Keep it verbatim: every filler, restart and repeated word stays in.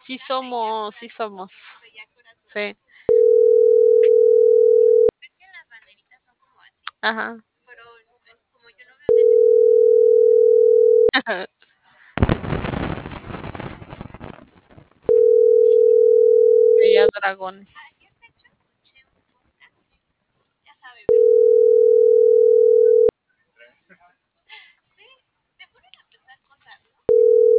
Sí somos, sí somos. Sí. Ajá. Veía dragones.